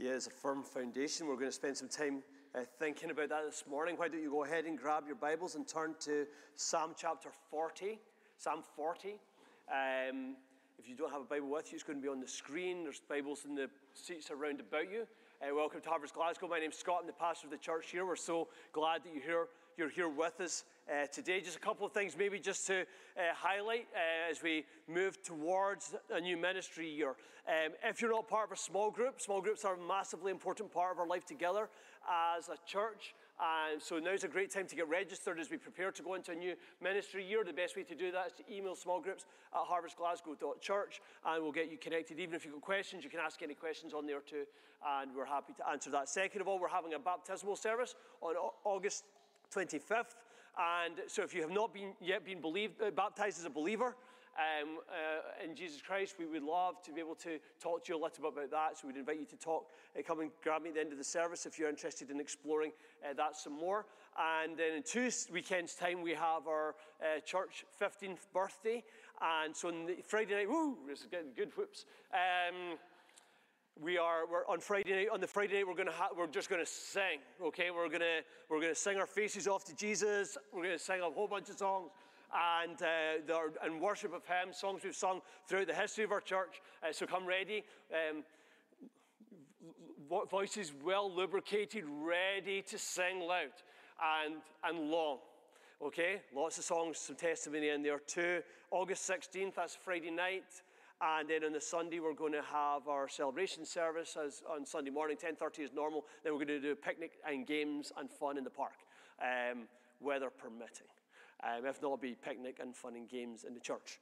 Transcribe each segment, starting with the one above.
He is a firm foundation. We're going to spend some time thinking about that this morning. Why don't you go ahead and grab your Bibles and turn to Psalm chapter 40. Psalm 40. If you don't have a Bible with you, it's going to be on the screen. There's Bibles in the seats around about you. Welcome to Harvest Glasgow. My name's Scott. I'm the pastor of the church here. We're so glad that you're here with us today. Just a couple of things maybe just to highlight as we move towards a new ministry year. If you're not part of a small groups are a massively important part of our life together as a church. And so now's a great time to get registered as we prepare to go into a new ministry year. The best way to do that is to email smallgroups@harvestglasgow.church and we'll get you connected. Even if you've got questions, you can ask any questions on there too, and we're happy to answer that. Second of all, we're having a baptismal service on August 25th. And so if you have not yet been baptized as a believer in Jesus Christ, we would love to be able to talk to you a little bit about that. So we'd invite you to come and grab me at the end of the service if you're interested in exploring that some more. And then in 2 weekends' time, we have our church 15th birthday. And so on the Friday night, this is getting good whoops. We're on Friday night. On the Friday night, we're just going to sing. Okay, we're going to sing our faces off to Jesus. We're going to sing a whole bunch of songs and worship of Him, songs we've sung throughout the history of our church. So come ready, voices well lubricated, ready to sing loud and long. Okay, lots of songs, some testimony in there too. August 16th, that's Friday night. And then on the Sunday, we're going to have our celebration service on Sunday morning, 10:30 as normal. Then we're going to do a picnic and games and fun in the park, weather permitting. If not, it'll be picnic and fun and games in the church,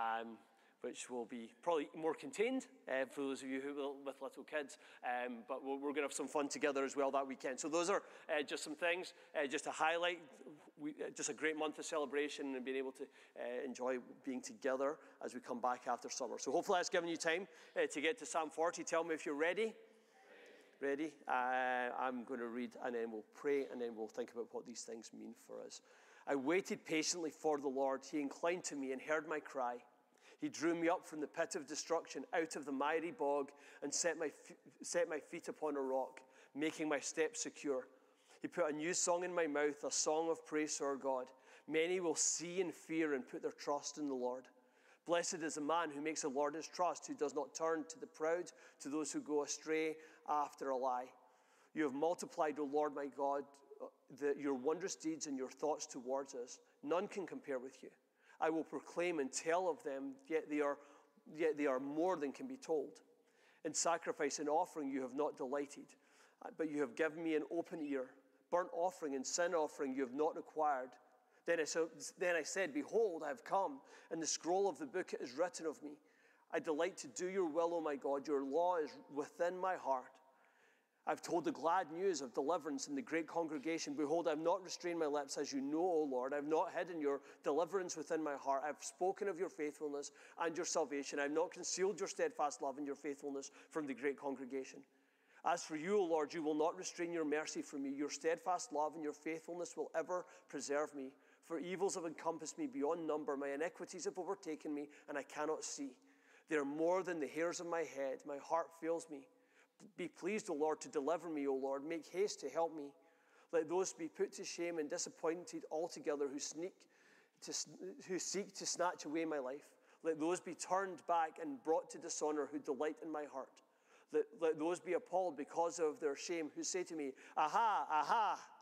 which will be probably more contained for those of you with little kids. But we're going to have some fun together as well that weekend. So those are just some things just to highlight. Just a great month of celebration and being able to enjoy being together as we come back after summer. So hopefully that's given you time to get to Psalm 40. Tell me if you're ready. Ready? I'm going to read and then we'll pray and then we'll think about what these things mean for us. I waited patiently for the Lord. He inclined to me and heard my cry. He drew me up from the pit of destruction, out of the miry bog, and set my feet upon a rock, making my steps secure. He put a new song in my mouth, a song of praise to our God. Many will see and fear and put their trust in the Lord. Blessed is the man who makes the Lord his trust, who does not turn to the proud, to those who go astray after a lie. You have multiplied, O Lord my God, your wondrous deeds and your thoughts towards us. None can compare with you. I will proclaim and tell of them, yet they are more than can be told. In sacrifice and offering you have not delighted, but you have given me an open ear. Burnt offering and sin offering you have not required. Then I said, behold, I have come, and the scroll of the book is written of me. I delight to do your will, O my God. Your law is within my heart. I've told the glad news of deliverance in the great congregation. Behold, I have not restrained my lips, as you know, O Lord. I have not hidden your deliverance within my heart. I have spoken of your faithfulness and your salvation. I have not concealed your steadfast love and your faithfulness from the great congregation. As for you, O Lord, you will not restrain your mercy from me. Your steadfast love and your faithfulness will ever preserve me. For evils have encompassed me beyond number. My iniquities have overtaken me, and I cannot see. They are more than the hairs of my head. My heart fails me. Be pleased, O Lord, to deliver me, O Lord. Make haste to help me. Let those be put to shame and disappointed altogether who seek to snatch away my life. Let those be turned back and brought to dishonor who delight in my heart. Let those be appalled because of their shame who say to me, aha, aha.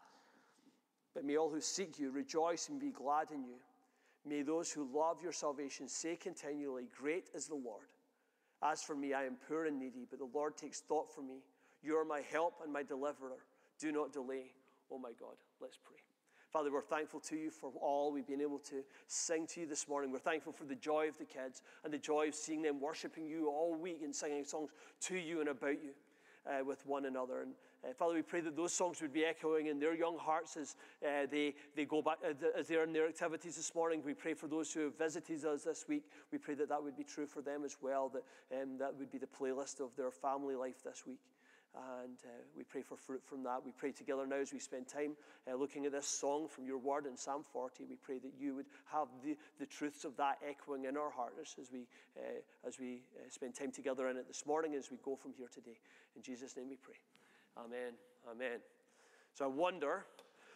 But may all who seek you rejoice and be glad in you. May those who love your salvation say continually, great is the Lord. As for me, I am poor and needy, but the Lord takes thought for me. You are my help and my deliverer. Do not delay, oh my God. Let's pray. Father, we're thankful to you for all we've been able to sing to you this morning. We're thankful for the joy of the kids and the joy of seeing them worshiping you all week and singing songs to you and about you with one another. And Father, we pray that those songs would be echoing in their young hearts as they go back, as they're in their activities this morning. We pray for those who have visited us this week. We pray that that would be true for them as well, that that would be the playlist of their family life this week. And we pray for fruit from that. We pray together now as we spend time looking at this song from your word in Psalm 40. We pray that you would have the truths of that echoing in our hearts as we spend time together in it this morning, as we go from here today. In Jesus' name we pray. Amen. Amen. So I wonder,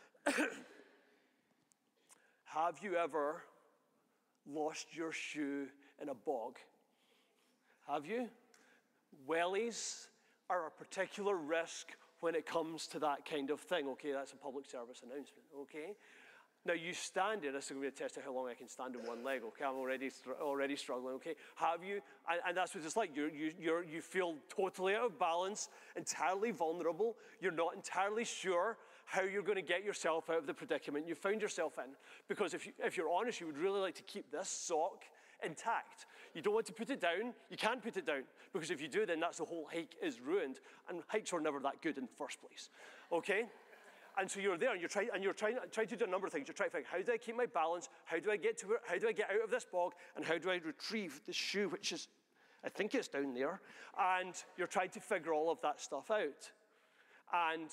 have you ever lost your shoe in a bog? Have you? Wellies are a particular risk when it comes to that kind of thing. Okay, that's a public service announcement, okay? Now, you stand here. This is going to be a test of how long I can stand on one leg, okay? I'm already struggling, okay? Have you? And that's what it's like. You feel totally out of balance, entirely vulnerable. You're not entirely sure how you're going to get yourself out of the predicament you found yourself in. Because if you're honest, you would really like to keep this sock intact. You don't want to put it down. You can't put it down, because if you do, then that's the whole hike is ruined. And hikes are never that good in the first place, okay? And so you're there, and you're trying to do a number of things. You're trying to think, how do I keep my balance? How do I get out of this bog? And how do I retrieve the shoe, which is, I think it's down there. And you're trying to figure all of that stuff out. And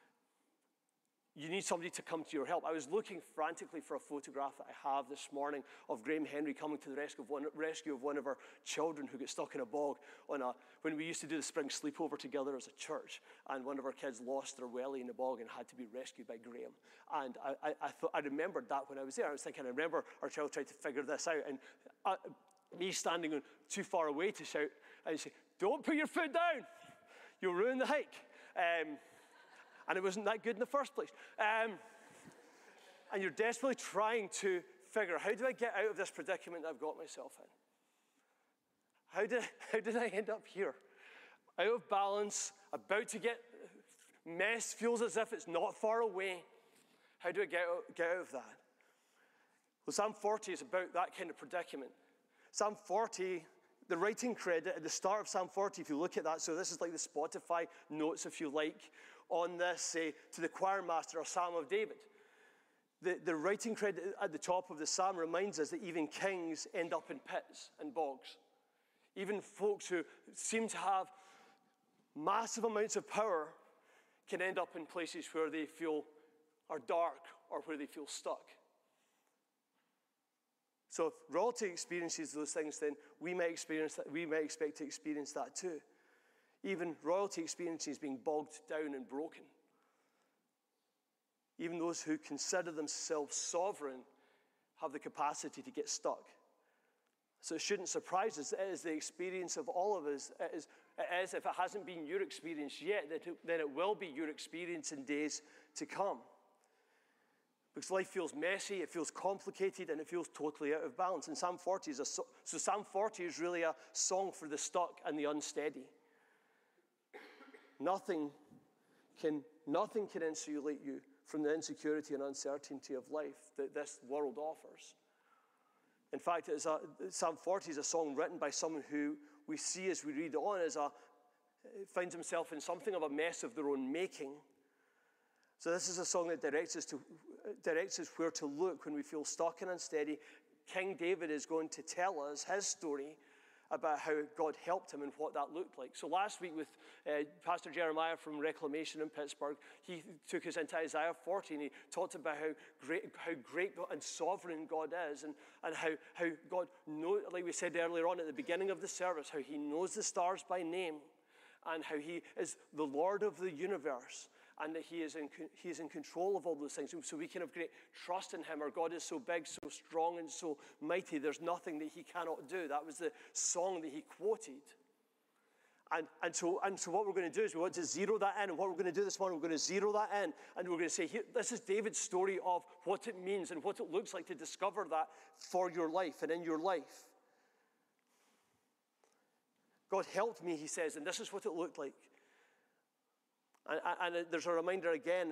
you need somebody to come to your help. I was looking frantically for a photograph that I have this morning of Graham Henry coming to the rescue of one of our children who got stuck in a bog when we used to do the spring sleepover together as a church, and one of our kids lost their wellie in the bog and had to be rescued by Graham. And I remembered that when I was there. I was thinking, I remember our child tried to figure this out, and me standing too far away to shout and say, "Don't put your foot down, you'll ruin the hike." And it wasn't that good in the first place. And you're desperately trying to figure, how do I get out of this predicament I've got myself in? How did I end up here? Out of balance, about to get, mess feels as if it's not far away. How do I get out of that? Well, Psalm 40 is about that kind of predicament. Psalm 40, the writing credit at the start of Psalm 40, if you look at that, so this is like the Spotify notes, if you like, on this, to the choir master, a Psalm of David. The writing credit at the top of the psalm reminds us that even kings end up in pits and bogs. Even folks who seem to have massive amounts of power can end up in places where they feel are dark or where they feel stuck. So if royalty experiences those things, then we may expect to experience that too. Even royalty experiences being bogged down and broken. Even those who consider themselves sovereign have the capacity to get stuck. So it shouldn't surprise us. It is the experience of all of us. It is, if it hasn't been your experience yet, then it will be your experience in days to come. Because life feels messy, it feels complicated, and it feels totally out of balance. And Psalm 40 so Psalm 40 is really a song for the stuck and the unsteady. Nothing can insulate you from the insecurity and uncertainty of life that this world offers. In fact, Psalm 40 is a song written by someone who we see as we read on finds himself in something of a mess of their own making. So this is a song that directs us where to look when we feel stuck and unsteady. King David is going to tell us his story about how God helped him and what that looked like. So last week with Pastor Jeremiah from Reclamation in Pittsburgh, he took us into Isaiah 40 and he talked about how great and sovereign God is, and how God knows, like we said earlier on at the beginning of the service, how he knows the stars by name and how he is the Lord of the universe, and that he is in control of all those things. So we can have great trust in him. Our God is so big, so strong, and so mighty. There's nothing that he cannot do. That was the song that he quoted. And so what we're going to do is we want to zero that in. And what we're going to do this morning, we're going to zero that in. And we're going to say, here, this is David's story of what it means and what it looks like to discover that for your life and in your life. God helped me, he says, and this is what it looked like. And there's a reminder again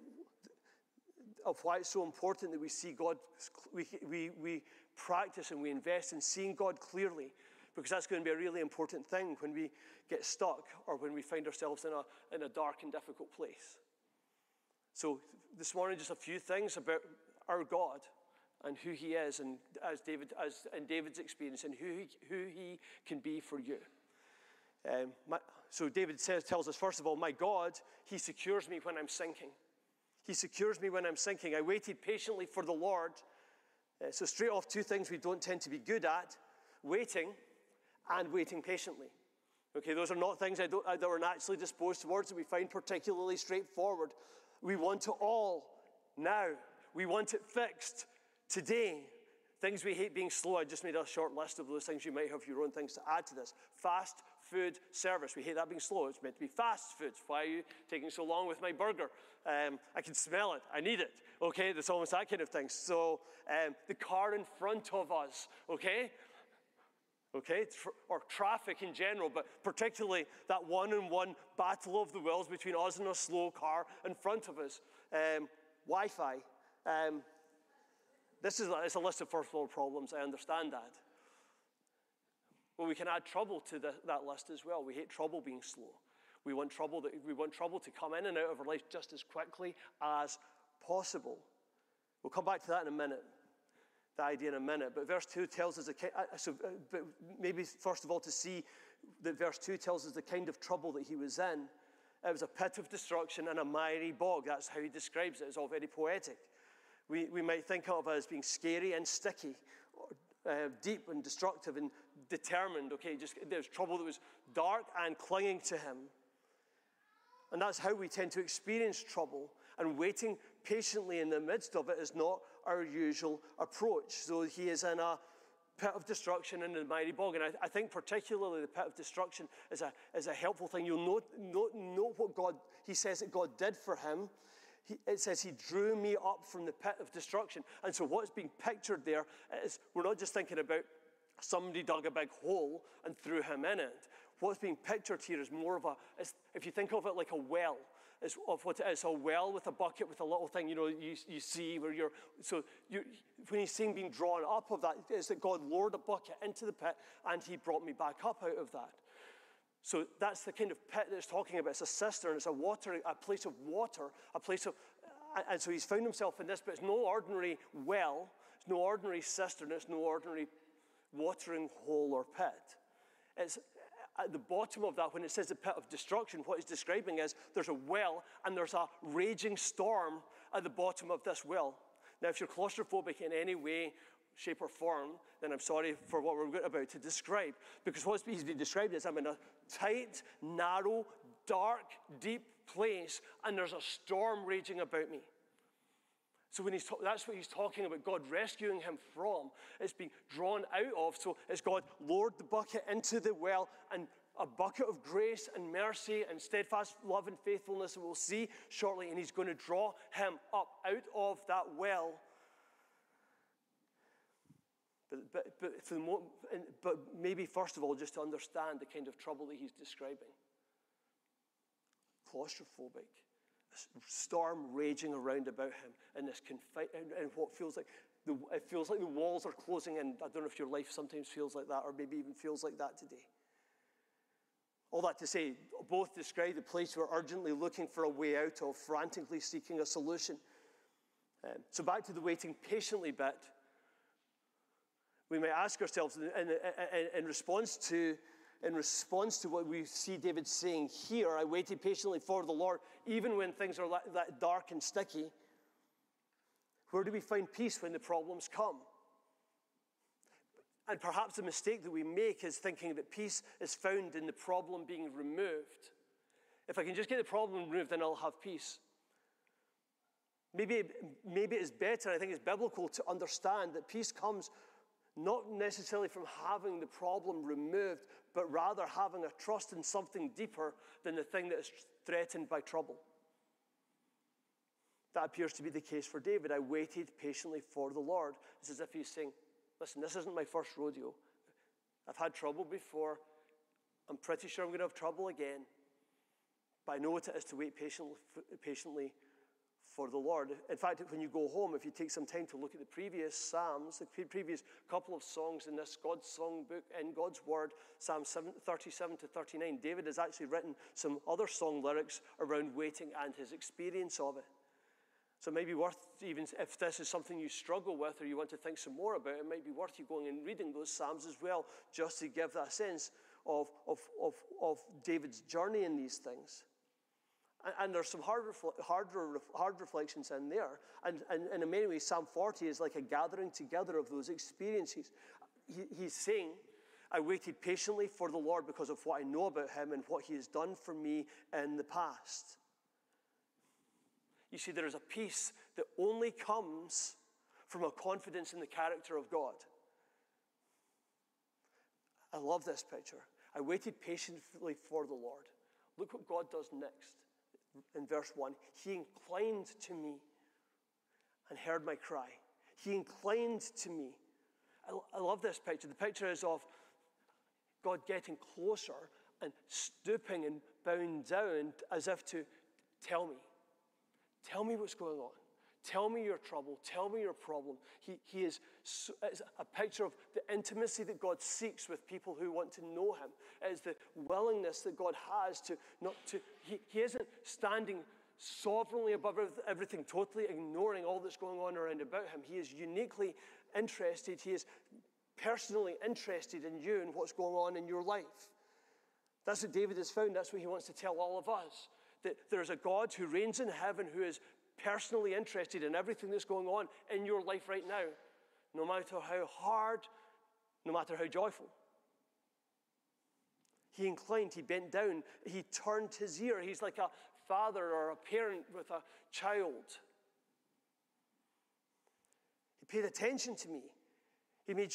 of why it's so important that we see God, we practice and we invest in seeing God clearly, because that's going to be a really important thing when we get stuck or when we find ourselves in a dark and difficult place. So this morning, just a few things about our God and who he is, and as in David's experience, and who he can be for you. So David tells us, first of all, my God, he secures me when I'm sinking. He secures me when I'm sinking. I waited patiently for the Lord. So straight off, two things we don't tend to be good at: waiting and waiting patiently. Okay, those are not things that we're naturally disposed towards that we find particularly straightforward. We want it all now. We want it fixed today. Things we hate being slow. I just made a short list of those things. You might have your own things to add to this. Fast food service. We hate that being slow. It's meant to be fast food. Why are you taking so long with my burger? I can smell it. I need it. Okay, that's almost that kind of thing. So the car in front of us, okay? Okay, or traffic in general, but particularly that one-on-one battle of the wills between us and a slow car in front of us. Wi-Fi. It's a list of first-world problems. I understand that. Well, we can add trouble to that list as well. We hate trouble being slow. We want trouble to come in and out of our life just as quickly as possible. We'll come back to that in a minute, the idea in a minute. But verse 2 tells us, but maybe first of all to see that verse 2 tells us the kind of trouble that he was in. It was a pit of destruction and a miry bog. That's how he describes it. It's all very poetic. We might think of it as being scary and sticky, deep and destructive and determined. Okay, there's trouble that was dark and clinging to him. And that's how we tend to experience trouble. And waiting patiently in the midst of it is not our usual approach. So he is in a pit of destruction and a mighty bog. And I think particularly the pit of destruction is a helpful thing. You'll note what he says that God did for him. It says he drew me up from the pit of destruction. And so what's being pictured there is we're not just thinking about somebody dug a big hole and threw him in it. What's being pictured here is more of if you think of it like a well, is of what it is, a well with a bucket with a little thing, you see where when he's saying being drawn up of that, is that God lowered a bucket into the pit and he brought me back up out of that. So that's the kind of pit that it's talking about. It's a cistern, it's a place of water, and so he's found himself in this, but it's no ordinary well, it's no ordinary cistern, it's no ordinary watering hole or pit. It's at the bottom of that, when it says the pit of destruction, what it's describing is there's a well and there's a raging storm at the bottom of this well. Now, if you're claustrophobic in any way, shape or form, then I'm sorry for what we're about to describe. Because what he's been describing is I'm in a tight, narrow, dark, deep place and there's a storm raging about me. So that's what he's talking about, God rescuing him from. It's being drawn out of. So it's God lowered the bucket into the well, and a bucket of grace and mercy and steadfast love and faithfulness that we'll see shortly, and he's going to draw him up out of that well. But maybe first of all, just to understand the kind of trouble that he's describing. Claustrophobic. A storm raging around about him in this and what feels like it feels like the walls are closing in. I don't know if your life sometimes feels like that, or maybe even feels like that today. All that to say, both describe the place we're urgently looking for a way out of, frantically seeking a solution. So back to the waiting patiently bit. We might ask ourselves in response to what we see David saying here, I waited patiently for the Lord, even when things are that dark and sticky. Where do we find peace when the problems come? And perhaps the mistake that we make is thinking that peace is found in the problem being removed. If I can just get the problem removed, then I'll have peace. Maybe it's better, I think it's biblical to understand that peace comes not necessarily from having the problem removed, but rather having a trust in something deeper than the thing that is threatened by trouble. That appears to be the case for David. I waited patiently for the Lord. It's as if he's saying, listen, this isn't my first rodeo. I've had trouble before. I'm pretty sure I'm going to have trouble again. But I know what it is to wait patiently for the Lord. In fact, when you go home, if you take some time to look at the previous Psalms, the previous couple of songs in this God's songbook, in God's Word, Psalms 37 to 39, David has actually written some other song lyrics around waiting and his experience of it. So it might be worth, even if this is something you struggle with or you want to think some more about, it might be worth you going and reading those Psalms as well, just to give that sense of David's journey in these things. And there's some hard reflections in there. And in many ways, Psalm 40 is like a gathering together of those experiences. He's saying, I waited patiently for the Lord because of what I know about him and what he has done for me in the past. You see, there is a peace that only comes from a confidence in the character of God. I love this picture. I waited patiently for the Lord. Look what God does next. In verse 1, he inclined to me and heard my cry. He inclined to me. I love this picture. The picture is of God getting closer and stooping and bowing down as if to tell me what's going on. Tell me your trouble. Tell me your problem. He is a picture of the intimacy that God seeks with people who want to know him. It is the willingness that God has he isn't standing sovereignly above everything, totally ignoring all that's going on around about him. He is uniquely interested. He is personally interested in you and what's going on in your life. That's what David has found. That's what he wants to tell all of us. That there's a God who reigns in heaven who is personally interested in everything that's going on in your life right now, no matter how hard, no matter how joyful. He inclined, he bent down, he turned his ear. He's like a father or a parent with a child. He paid attention to me. David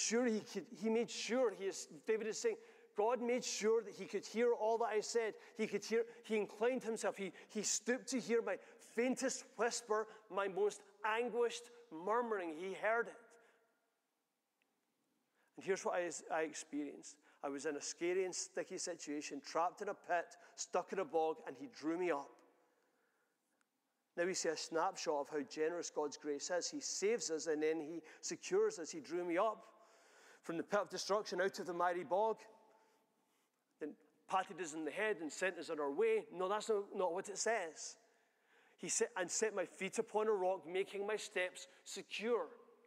is saying, God made sure that he could hear all that I said. He inclined himself. He stooped to hear my faintest whisper, my most anguished murmuring. He heard it. And here's what I experienced. I was in a scary and sticky situation, trapped in a pit, stuck in a bog, and he drew me up. Now we see a snapshot of how generous God's grace is. He saves us and then he secures us. He drew me up from the pit of destruction out of the miry bog, then patted us in the head and sent us on our way. No, that's not what it says. He said, and set my feet upon a rock, making my steps secure.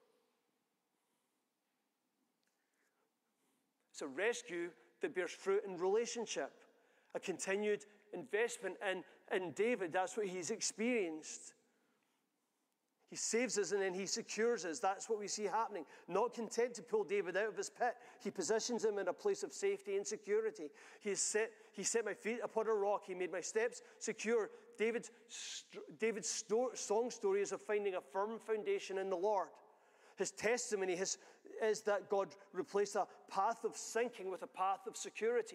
It's a rescue that bears fruit in relationship, a continued investment in David. That's what he's experienced. He saves us and then he secures us. That's what we see happening. Not content to pull David out of his pit, he positions him in a place of safety and security. He set my feet upon a rock. He made my steps secure. David's song story is of finding a firm foundation in the Lord. His testimony is that God replaced a path of sinking with a path of security.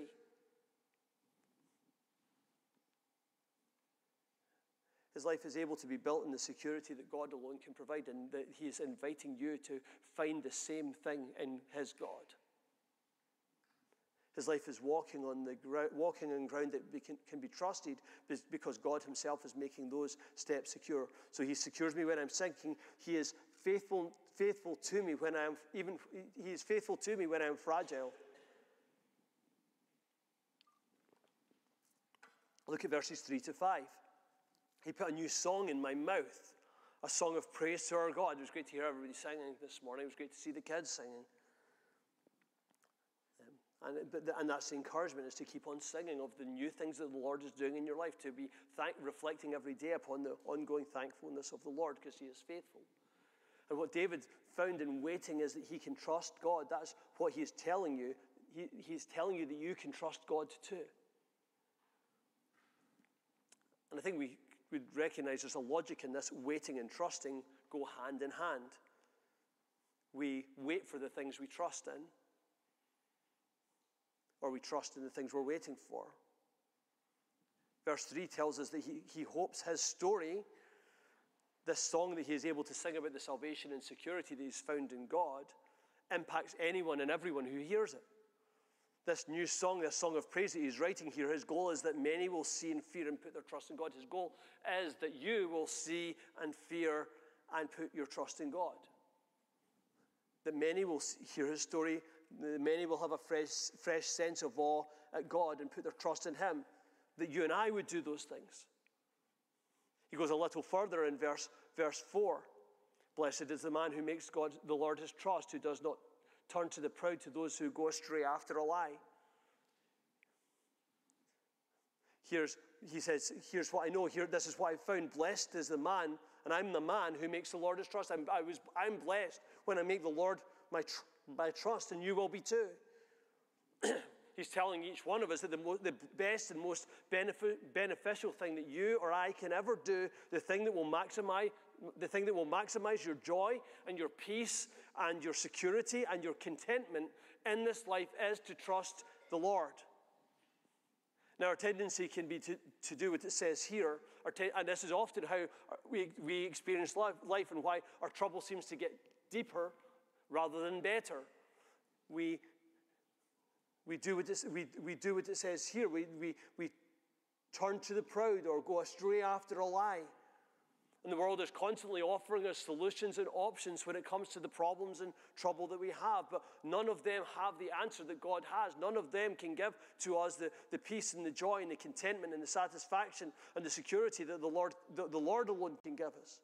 His life is able to be built in the security that God alone can provide, and that he is inviting you to find the same thing in his God. His life is walking on ground that can be trusted because God himself is making those steps secure. So he secures me when I'm sinking. He is faithful to me when he is faithful to me when I'm fragile. Look at verses 3-5. He put a new song in my mouth, a song of praise to our God. It was great to hear everybody singing this morning. It was great to see the kids singing. And that's the encouragement, is to keep on singing of the new things that the Lord is doing in your life, to be reflecting every day upon the ongoing thankfulness of the Lord, because he is faithful. And what David found in waiting is that he can trust God. That's what he is telling you. He's telling you that you can trust God too. And I think we would recognize there's a logic in this. Waiting and trusting go hand in hand. We wait for the things we trust in, or we trust in the things we're waiting for. Verse 3 tells us that he hopes his story, this song that he is able to sing about the salvation and security that he's found in God, impacts anyone and everyone who hears it. This new song, this song of praise that he's writing here, his goal is that many will see and fear and put their trust in God. His goal is that you will see and fear and put your trust in God. That many will hear his story, that many will have a fresh sense of awe at God and put their trust in him. That you and I would do those things. He goes a little further in verse 4. Blessed is the man who makes God the Lord his trust, who does not turn to the proud, to those who go astray after a lie. he says, here's what I know. This is what I found. Blessed is the man, and I'm the man who makes the Lord his trust. I'm blessed when I make the Lord my trust, and you will be too. He's telling each one of us that the best and most beneficial thing that you or I can ever do, the thing that will maximize your joy and your peace and your security and your contentment in this life, is to trust the Lord. Now, our tendency can be to do what it says here, and this is often how we experience life and why our trouble seems to get deeper rather than better. We do what it says here. We turn to the proud or go astray after a lie. And the world is constantly offering us solutions and options when it comes to the problems and trouble that we have. But none of them have the answer that God has. None of them can give to us the peace and the joy and the contentment and the satisfaction and the security that the Lord alone can give us.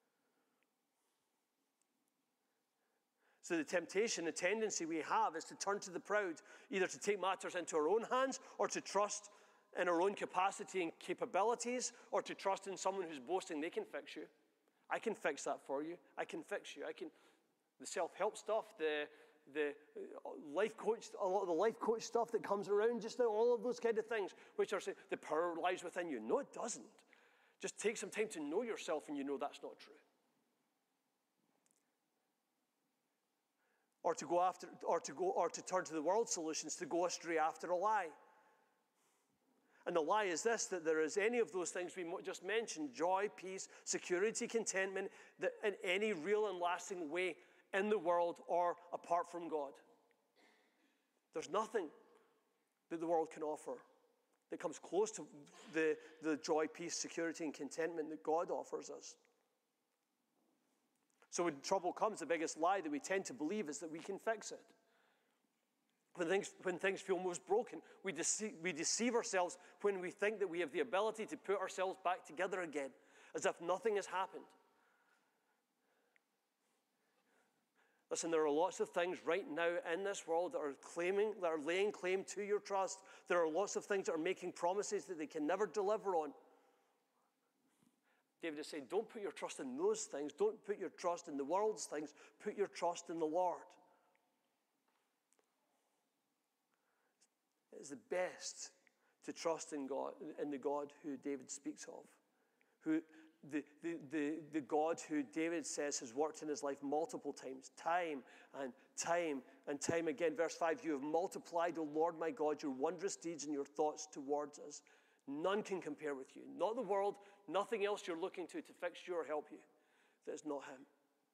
So the temptation, the tendency we have is to turn to the proud, either to take matters into our own hands or to trust in our own capacity and capabilities, or to trust in someone who's boasting they can fix you. I can fix that for you. I can fix you. The self-help stuff, the life coach, a lot of the life coach stuff that comes around just now, all of those kind of things, which are saying the power lies within you. No, it doesn't. Just take some time to know yourself and you know that's not true. Or to turn to the world's solutions, to go astray after a lie. And the lie is this, that there is any of those things we just mentioned, joy, peace, security, contentment, that in any real and lasting way in the world or apart from God. There's nothing that the world can offer that comes close to the joy, peace, security, and contentment that God offers us. So when trouble comes, the biggest lie that we tend to believe is that we can fix it. When things feel most broken, we deceive ourselves when we think that we have the ability to put ourselves back together again, as if nothing has happened. Listen, there are lots of things right now in this world that are laying claim to your trust. There are lots of things that are making promises that they can never deliver on. David is saying, don't put your trust in those things. Don't put your trust in the world's things. Put your trust in the Lord. It is the best to trust in God, in the God who David speaks of, who the God who David says has worked in his life multiple times, time and time again. Verse 5, you have multiplied, O Lord my God, your wondrous deeds and your thoughts towards us. None can compare with you. Not the world, nothing else you're looking to fix you or help you. That is not him.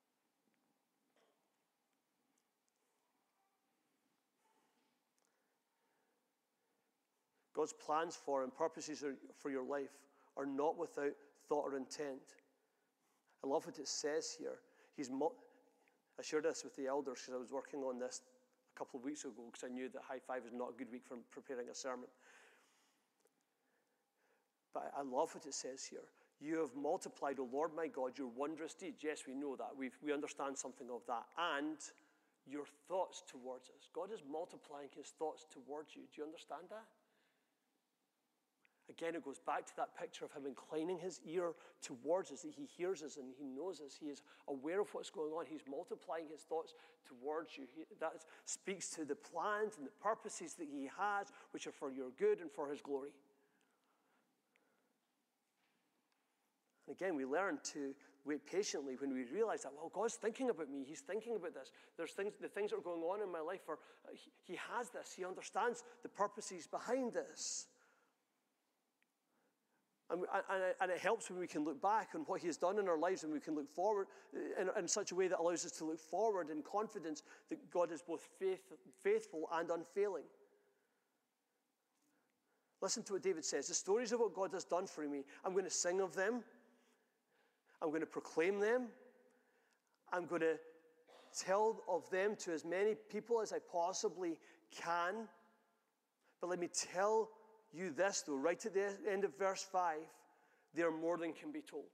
God's plans for and purposes for your life are not without thought or intent. I love what it says here. I shared this with the elders because I was working on this a couple of weeks ago because I knew that High Five is not a good week for preparing a sermon. But I love what it says here. You have multiplied, O Lord my God, your wondrous deeds. Yes, we know that. We understand something of that. And your thoughts towards us. God is multiplying his thoughts towards you. Do you understand that? Again, it goes back to that picture of him inclining his ear towards us, that he hears us and he knows us. He is aware of what's going on. He's multiplying his thoughts towards you. That speaks to the plans and the purposes that he has, which are for your good and for his glory. And again, we learn to wait patiently when we realize that, well, God's thinking about me. He's thinking about this. The things that are going on in my life, he has this. He understands the purposes behind this. And it helps when we can look back on what he has done in our lives and we can look forward in such a way that allows us to look forward in confidence that God is both faithful and unfailing. Listen to what David says. The stories of what God has done for me, I'm going to sing of them. I'm going to proclaim them. I'm going to tell of them to as many people as I possibly can. But let me tell you this, though, right at the end of verse 5, they are more than can be told.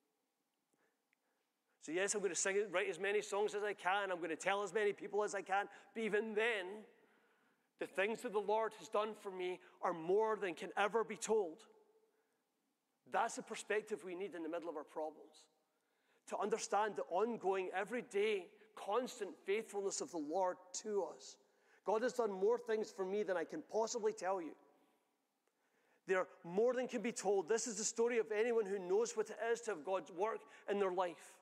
So yes, I'm going to write as many songs as I can. I'm going to tell as many people as I can. But even then, The things that the Lord has done for me are more than can ever be told. That's the perspective we need in the middle of our problems. To understand the ongoing, everyday, constant faithfulness of the Lord to us. God has done more things for me than I can possibly tell you. They're more than can be told. This is the story of anyone who knows what it is to have God's work in their life.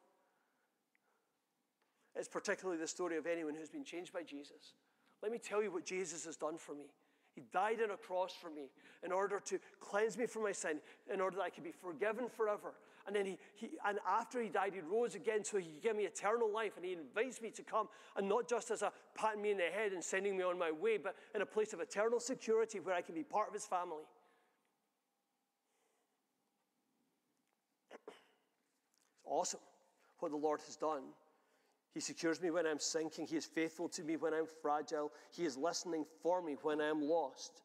It's particularly the story of anyone who's been changed by Jesus. Let me tell you what Jesus has done for me. He died on a cross for me in order to cleanse me from my sin, in order that I could be forgiven forever. And then and after he died, he rose again so he could give me eternal life. And he invites me to come, and not just as a patting me in the head and sending me on my way, but in a place of eternal security where I can be part of his family. It's awesome what the Lord has done. He secures me when I'm sinking. He is faithful to me when I'm fragile. He is listening for me when I'm lost.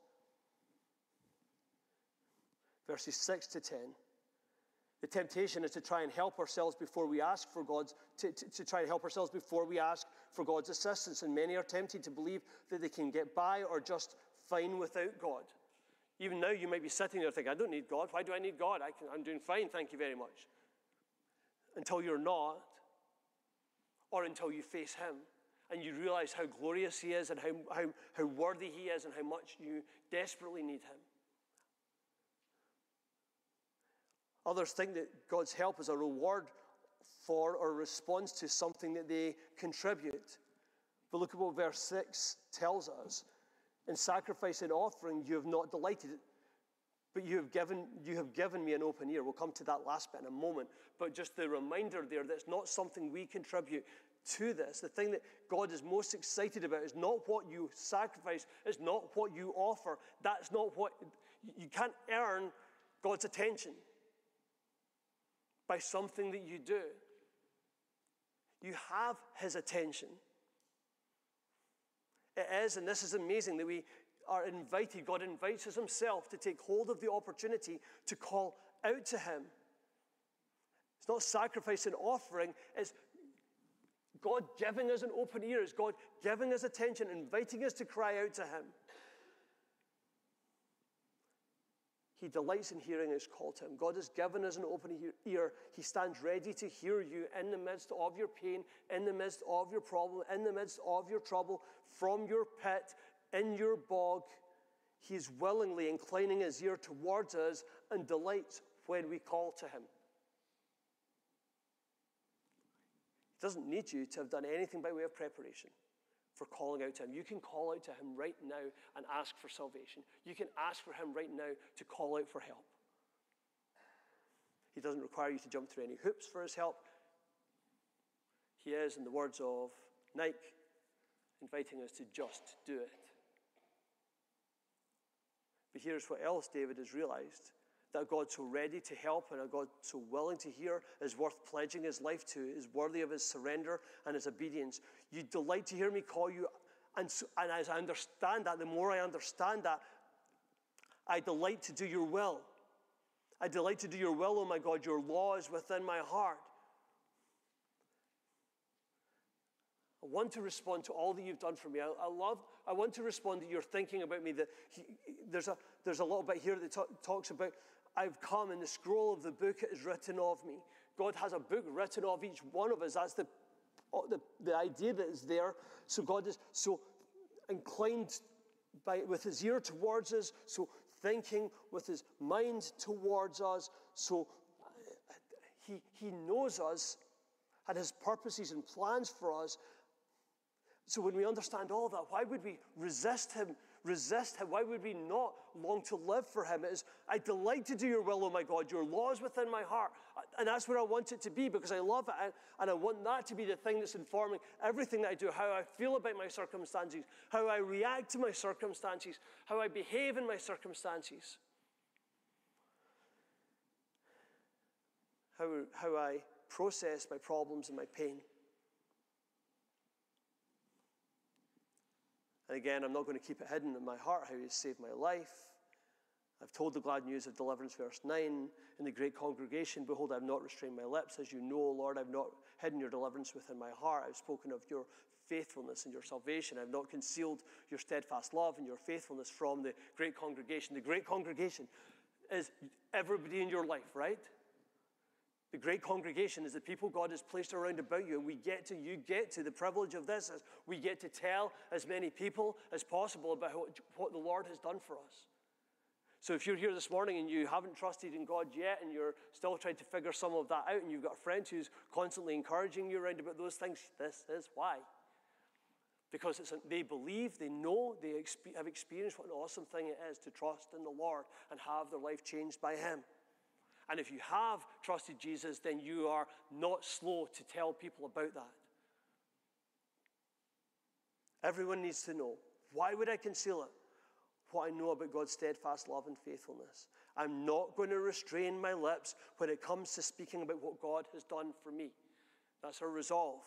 Verses 6 to 10. The temptation is to try and help ourselves before we ask for God's, to try and help ourselves before we ask for God's assistance. And many are tempted to believe that they can get by or just fine without God. Even now you might be sitting there thinking, I don't need God. Why do I need God? I'm doing fine, thank you very much. Until you're not. Or until you face him and you realize how glorious he is and how worthy he is and how much you desperately need him. Others think that God's help is a reward for or response to something that they contribute. But look at what verse 6 tells us. In sacrifice and offering you have not delighted, but you have given me an open ear. We'll come to that last bit in a moment. But just the reminder there that it's not something we contribute to this. The thing that God is most excited about is not what you sacrifice. It's not what you offer. That's not what... You can't earn God's attention by something that you do. You have his attention. It is, and this is amazing, that we are invited, God invites us himself to take hold of the opportunity to call out to him. It's not sacrifice and offering, it's God giving us an open ear, it's God giving us attention, inviting us to cry out to him. He delights in hearing us call to him. God has given us an open ear. He stands ready to hear you in the midst of your pain, in the midst of your problem, in the midst of your trouble, from your pit, in your bog. He is willingly inclining his ear towards us and delights when we call to him. He doesn't need you to have done anything by way of preparation for calling out to him. You can call out to him right now and ask for salvation. You can ask for him right now to call out for help. He doesn't require you to jump through any hoops for his help. He is, in the words of Nike, inviting us to just do it. But here's what else David has realized. That God so ready to help and a God so willing to hear is worth pledging his life to, is worthy of his surrender and his obedience. You delight to hear me call you, and as I understand that, the more I understand that, I delight to do your will. I delight to do your will, oh my God, your law is within my heart. I want to respond to all that you've done for me. I want to respond that you're thinking about me. That there's a little bit here that talks about, I've come and the scroll of the book is written of me. God has a book written of each one of us. That's the idea that is there. So God is so inclined with his ear towards us, so thinking with his mind towards us. So he knows us and his purposes and plans for us. So when we understand all that, why would we resist him? Why would we not long to live for him? It is, I delight to do your will, oh my God. Your law is within my heart. And that's where I want it to be because I love it. And I want that to be the thing that's informing everything that I do, how I feel about my circumstances, how I react to my circumstances, how I behave in my circumstances, how I process my problems and my pain. And again, I'm not going to keep it hidden in my heart how he saved my life. I've told the glad news of deliverance, verse 9. In the great congregation, behold, I have not restrained my lips. As you know, Lord, I've not hidden your deliverance within my heart. I've spoken of your faithfulness and your salvation. I have not concealed your steadfast love and your faithfulness from the great congregation. The great congregation is everybody in your life, right? The great congregation is the people God has placed around about you, and you get to the privilege of this is we get to tell as many people as possible about what the Lord has done for us. So if you're here this morning and you haven't trusted in God yet and you're still trying to figure some of that out and you've got a friend who's constantly encouraging you around about those things, this is why. Because they believe, they know, they have experienced what an awesome thing it is to trust in the Lord and have their life changed by Him. And if you have trusted Jesus, then you are not slow to tell people about that. Everyone needs to know. Why would I conceal it? What I know about God's steadfast love and faithfulness. I'm not going to restrain my lips when it comes to speaking about what God has done for me. That's our resolve.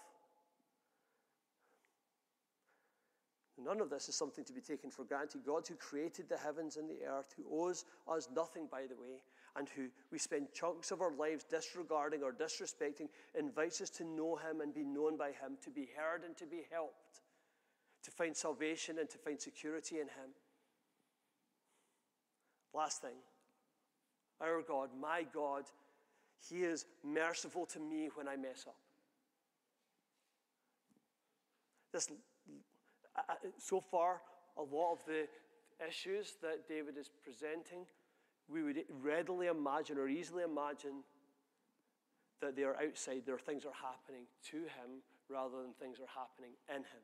None of this is something to be taken for granted. God, who created the heavens and the earth, who owes us nothing, by the way, and who we spend chunks of our lives disregarding or disrespecting, invites us to know Him and be known by Him, to be heard and to be helped, to find salvation and to find security in Him. Last thing, our God, my God, He is merciful to me when I mess up. So far, a lot of the issues that David is presenting, we would readily imagine or easily imagine that they are outside, there are things are happening to him rather than things are happening in him.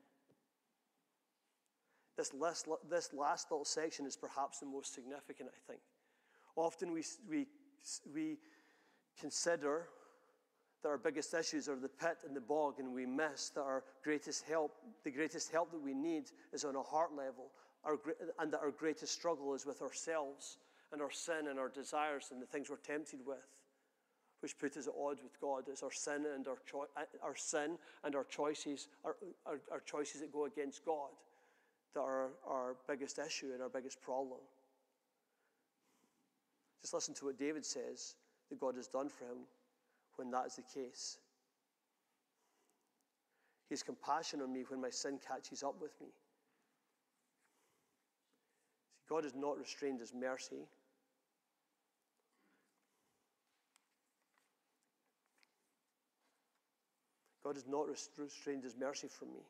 This last little section is perhaps the most significant, I think. Often we consider that our biggest issues are the pit and the bog, and we miss that the greatest help that we need is on a heart level, and that our greatest struggle is with ourselves and our sin and our desires and the things we're tempted with, which put us at odds with God. It's our sin and our choices, our choices that go against God, that are our biggest issue and our biggest problem. Just listen to what David says that God has done for him when that is the case. He has compassion on me when my sin catches up with me. See, God has not restrained his mercy. God has not restrained his mercy from me.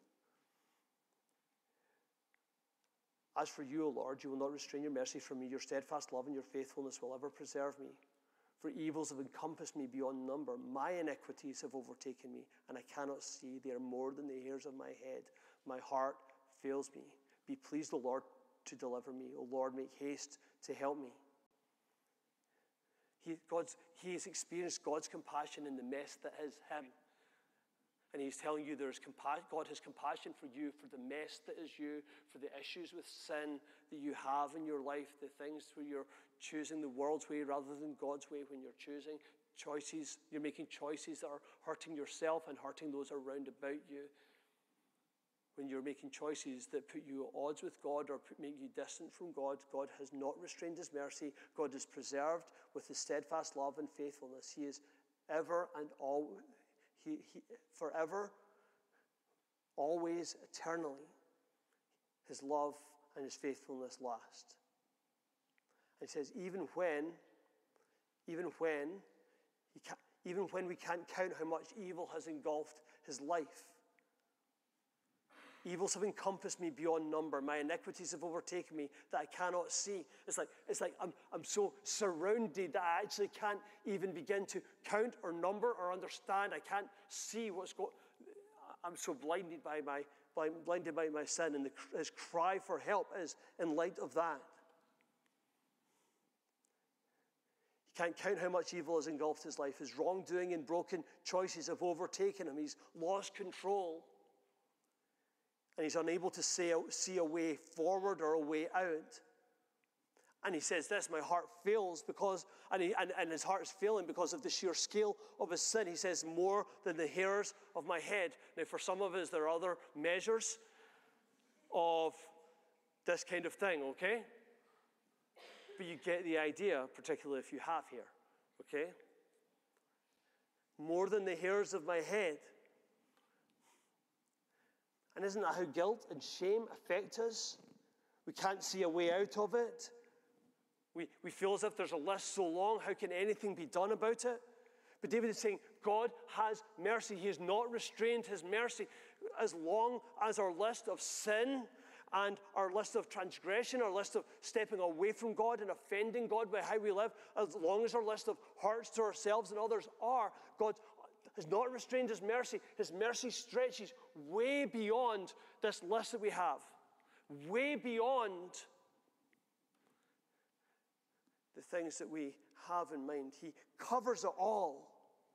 As for you, O Lord, you will not restrain your mercy from me. Your steadfast love and your faithfulness will ever preserve me. For evils have encompassed me beyond number. My iniquities have overtaken me, and I cannot see. They are more than the hairs of my head. My heart fails me. Be pleased, O Lord, to deliver me. O Lord, make haste to help me. He has experienced God's compassion in the mess that is him. And he's telling you God has compassion for you, for the mess that is you, for the issues with sin that you have in your life, the things where you're choosing the world's way rather than God's way, when you're choosing choices, you're making choices that are hurting yourself and hurting those around about you. When you're making choices that put you at odds with God or make you distant from God, God has not restrained his mercy. God is preserved with his steadfast love and faithfulness. He is ever and always, forever, always, eternally, his love and his faithfulness last. And he says, even when we can't count how much evil has engulfed his life, evils have encompassed me beyond number. My iniquities have overtaken me that I cannot see. It's like I'm so surrounded that I actually can't even begin to count or number or understand. I can't see what's going. I'm so blinded by my sin, and his cry for help is in light of that. He can't count how much evil has engulfed his life. His wrongdoing and broken choices have overtaken him. He's lost control. And he's unable to see a way forward or a way out. And he says this, my heart fails because, and his heart is failing because of the sheer scale of his sin. He says, more than the hairs of my head. Now, for some of us, there are other measures of this kind of thing, okay? But you get the idea, particularly if you have hair, okay? More than the hairs of my head. And isn't that how guilt and shame affect us? We can't see a way out of it. We feel as if there's a list so long, how can anything be done about it? But David is saying, God has mercy. He has not restrained his mercy. As long as our list of sin and our list of transgression, our list of stepping away from God and offending God by how we live, as long as our list of hurts to ourselves and others are, God has not restrained his mercy. His mercy stretches way beyond this list that we have, way beyond the things that we have in mind. He covers it all.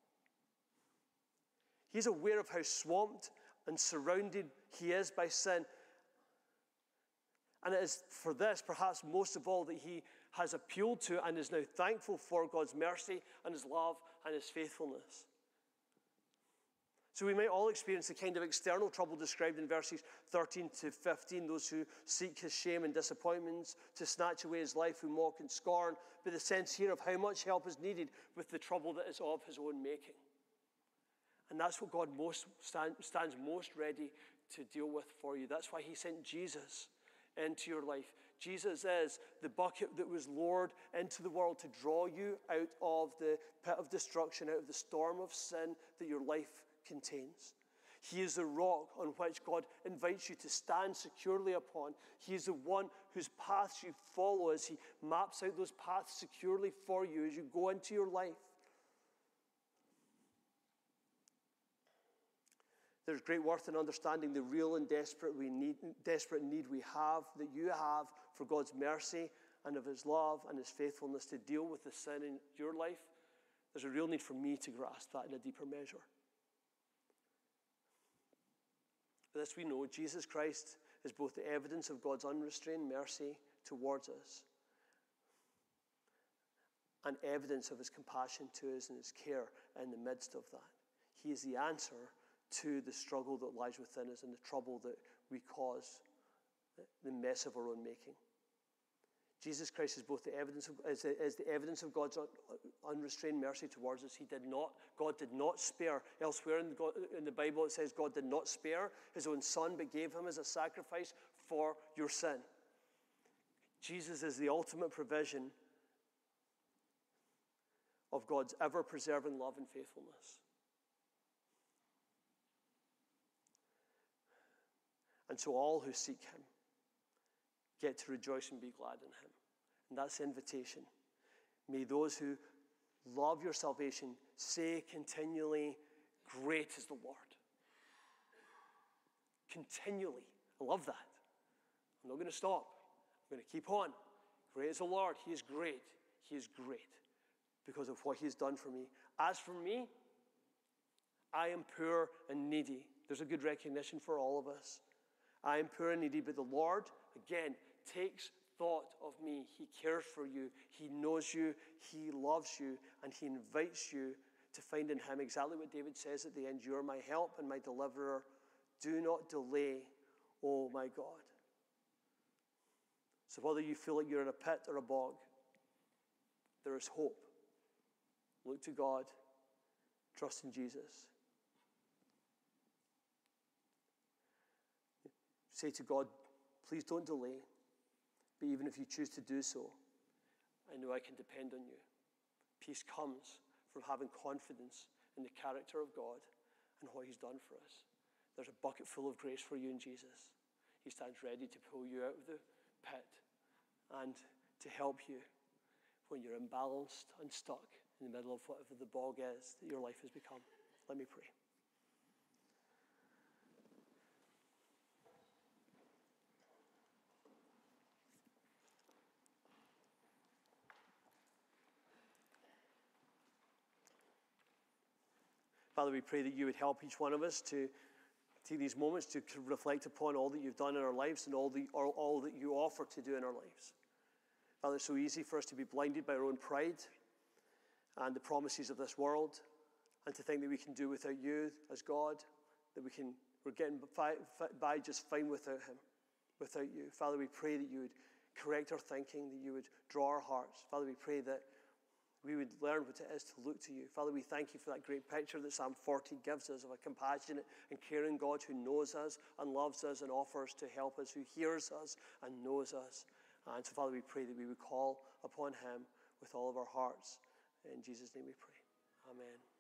He's aware of how swamped and surrounded he is by sin. And it is for this, perhaps most of all, that he has appealed to and is now thankful for God's mercy and his love and his faithfulness. So we might all experience the kind of external trouble described in verses 13 to 15, those who seek his shame and disappointments, to snatch away his life, who mock and scorn, but the sense here of how much help is needed with the trouble that is of his own making. And that's what God stands most ready to deal with for you. That's why he sent Jesus into your life. Jesus is the bucket that was lowered into the world to draw you out of the pit of destruction, out of the storm of sin that your life contains. He is the rock on which God invites you to stand securely upon. He is the one whose paths you follow as he maps out those paths securely for you as you go into your life. There's great worth in understanding the real and desperate need we have, that you have, for God's mercy and of his love and his faithfulness to deal with the sin in your life. There's a real need for me to grasp that in a deeper measure. But this we know, Jesus Christ is both the evidence of God's unrestrained mercy towards us and evidence of his compassion to us and his care in the midst of that. He is the answer to the struggle that lies within us and the trouble that we cause, the mess of our own making. Jesus Christ is both the evidence of God's unrestrained mercy towards us. God did not spare. Elsewhere in the Bible it says God did not spare his own son, but gave him as a sacrifice for your sin. Jesus is the ultimate provision of God's ever-preserving love and faithfulness. And so all who seek him get to rejoice and be glad in him. And that's the invitation. May those who love your salvation say continually, great is the Lord. Continually. I love that. I'm not going to stop. I'm going to keep on. Great is the Lord. He is great. He is great because of what he has done for me. As for me, I am poor and needy. There's a good recognition for all of us. I am poor and needy, but the Lord, again, takes thought of me. He cares for you. He knows you. He loves you. And he invites you to find in him exactly what David says at the end. You are my help and my deliverer. Do not delay, oh my God. So whether you feel like you're in a pit or a bog, there is hope. Look to God. Trust in Jesus. Say to God, please don't delay. But even if you choose to do so, I know I can depend on you. Peace comes from having confidence in the character of God and what he's done for us. There's a bucket full of grace for you in Jesus. He stands ready to pull you out of the pit and to help you when you're imbalanced and stuck in the middle of whatever the bog is that your life has become. Let me pray. Father, we pray that you would help each one of us to take these moments to reflect upon all that you've done in our lives and all that you offer to do in our lives. Father, it's so easy for us to be blinded by our own pride and the promises of this world, and to think that we can do without you as God, that we're getting by just fine without him, without you. Father, we pray that you would correct our thinking, that you would draw our hearts. Father, we pray that we would learn what it is to look to you. Father, we thank you for that great picture that Psalm 40 gives us of a compassionate and caring God who knows us and loves us and offers to help us, who hears us and knows us. And so, Father, we pray that we would call upon him with all of our hearts. In Jesus' name we pray. Amen.